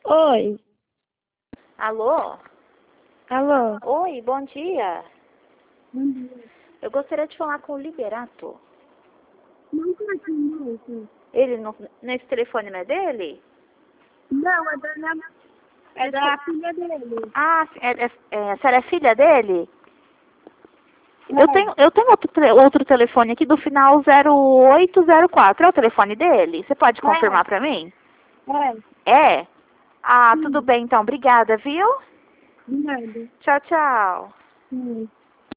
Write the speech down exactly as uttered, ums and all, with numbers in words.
Oi, Alô? alô. Oi, bom dia. Bom dia. Eu gostaria de falar com o Liberato. Não conhece muito. Ele não, nesse telefone não é dele? Não, é da, minha, é da filha dele. Ah, sim, é, é, é, a senhora é filha dele? É, Eu tenho, eu tenho outro, te- outro telefone aqui do final zero oito zero quatro. É o telefone dele? Você pode confirmar pra mim? é, É? Ah, tudo sim, bem então. Obrigada, viu? nada. Tchau, tchau. Sim.